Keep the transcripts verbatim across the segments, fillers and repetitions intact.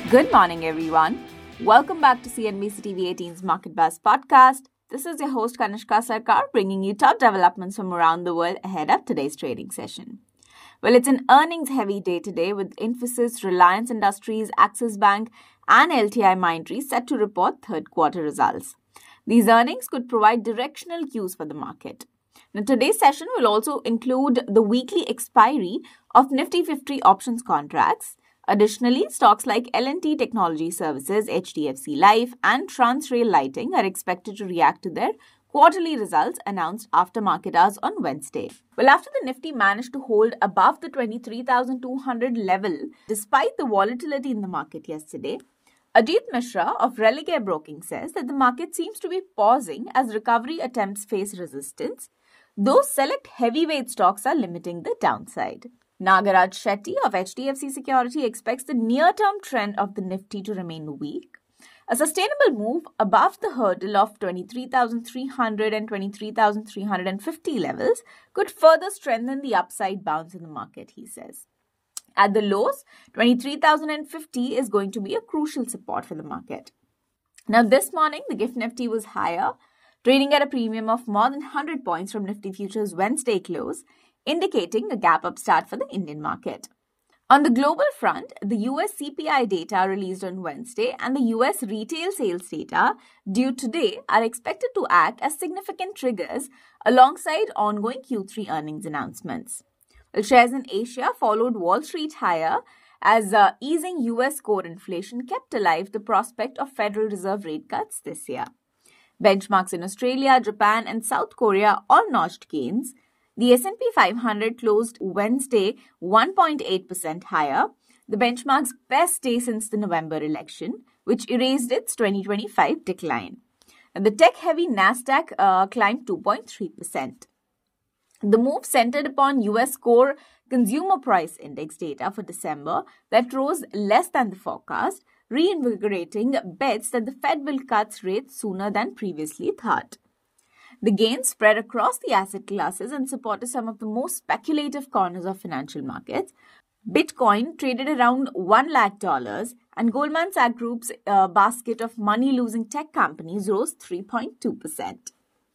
Good morning, everyone. Welcome back to C N B C T V eighteen's Market Buzz podcast. This is your host Kanishka Sarkar bringing you top developments from around the world ahead of today's trading session. Well, it's an earnings-heavy day today with Infosys, Reliance Industries, Axis Bank and L T I Mindtree set to report third quarter results. These earnings could provide directional cues for the market. Now, today's session will also include the weekly expiry of Nifty fifty options contracts. Additionally, stocks like L and T Technology Services, H D F C Life and Transrail Lighting are expected to react to their quarterly results announced after market hours on Wednesday. Well, after the Nifty managed to hold above the twenty-three thousand two hundred level despite the volatility in the market yesterday, Ajit Mishra of Religare Broking says that the market seems to be pausing as recovery attempts face resistance, though select heavyweight stocks are limiting the downside. Nagaraj Shetty of H D F C Security expects the near-term trend of the Nifty to remain weak. A sustainable move above the hurdle of twenty-three thousand three hundred and twenty-three thousand three hundred fifty levels could further strengthen the upside bounce in the market, he says. At the lows, twenty-three thousand fifty is going to be a crucial support for the market. Now, this morning, the Gift Nifty was higher, trading at a premium of more than one hundred points from Nifty Futures Wednesday close, indicating a gap-up start for the Indian market. On the global front, the U S C P I data released on Wednesday and the U S retail sales data due today are expected to act as significant triggers alongside ongoing Q three earnings announcements. Well, shares in Asia followed Wall Street higher as uh, easing U S core inflation kept alive the prospect of Federal Reserve rate cuts this year. Benchmarks in Australia, Japan and South Korea all notched gains. The S and P five hundred closed Wednesday one point eight percent higher, the benchmark's best day since the November election, which erased its twenty twenty-five decline. And the tech-heavy Nasdaq uh, climbed two point three percent. The move centered upon U S core consumer price index data for December that rose less than the forecast, reinvigorating bets that the Fed will cut rates sooner than previously thought. The gains spread across the asset classes and supported some of the most speculative corners of financial markets. Bitcoin traded around one lakh dollars and Goldman Sachs Group's uh, basket of money-losing tech companies rose three point two percent.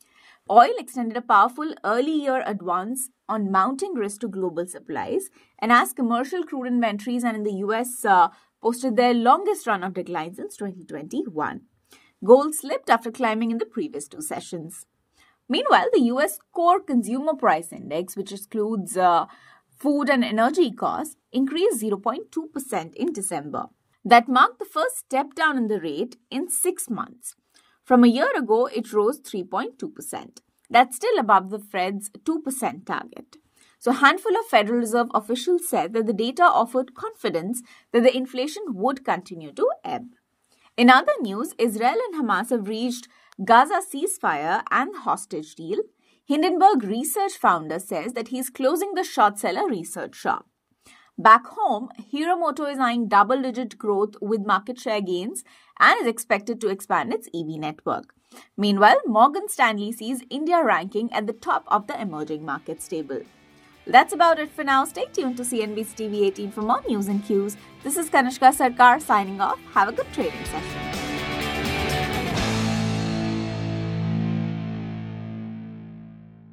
Oil extended a powerful early-year advance on mounting risk to global supplies, and as commercial crude inventories and in the U S uh, posted their longest run of decline since twenty twenty-one. Gold slipped after climbing in the previous two sessions. Meanwhile, the U S core consumer price index, which excludes uh, food and energy costs, increased zero point two percent in December. That marked the first step down in the rate in six months. From a year ago, it rose three point two percent. That's still above the Fed's two percent target. So a handful of Federal Reserve officials said that the data offered confidence that the inflation would continue to ebb. In other news, Israel and Hamas have reached Gaza ceasefire and hostage deal. Hindenburg Research founder says that he is closing the short seller research shop. Back home, Hiromoto is eyeing double-digit growth with market share gains and is expected to expand its E V network. Meanwhile, Morgan Stanley sees India ranking at the top of the emerging markets table. That's about it for now. Stay tuned to C N B C T V eighteen for more news and cues. This is Kanishka Sarkar signing off. Have a good trading session.